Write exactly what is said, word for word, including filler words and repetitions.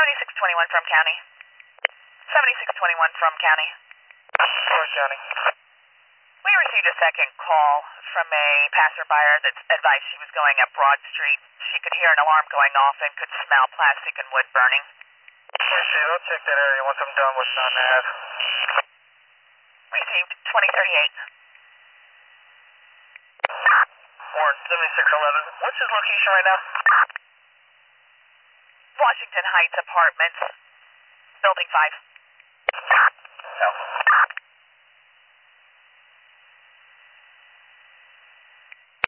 seventy-six twenty-one from county. seventy-six twenty-one from county. Sorry, county. We received a second call from a passerby that advised she was going up Broad Street. She could hear an alarm going off and could smell plastic and wood burning. Appreciate it. I'll check that area once I'm done with Don Ave. Received twenty thirty-eight. Warren, seventy-six eleven. What's his location right now? Washington Heights Apartments, Building five. No.